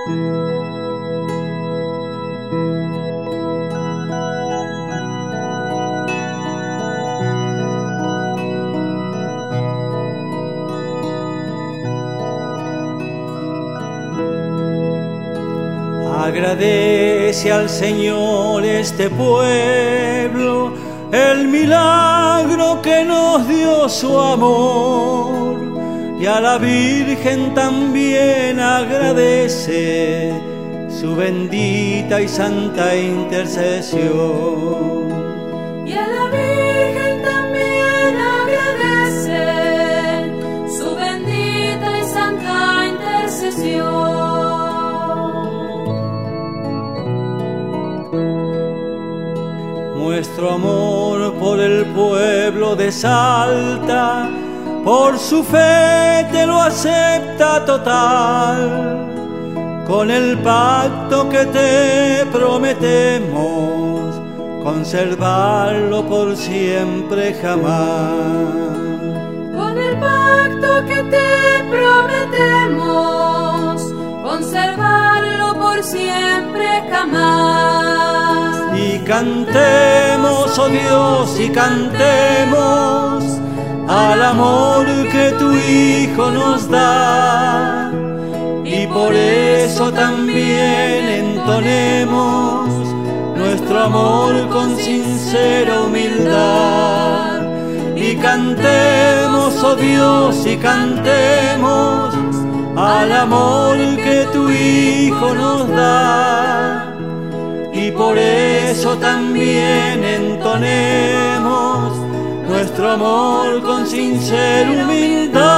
Agradece al Señor este pueblo el milagro que nos dio su amor, y a la Virgen también agradece su bendita y santa intercesión. Y a la Virgen también agradece su bendita y santa intercesión. Nuestro amor por el pueblo de Salta, por su fe te lo acepta total. Con el pacto que te prometemos, conservarlo por siempre jamás. Con el pacto que te prometemos, conservarlo por siempre jamás. Y cantemos, oh Dios, y cantemos al amor que tu Hijo nos da. Y por eso también entonemos nuestro amor con sincera humildad. Y cantemos, oh Dios, y cantemos al amor que tu Hijo nos da. Y por eso también entonemos nuestro amor con sincera humildad.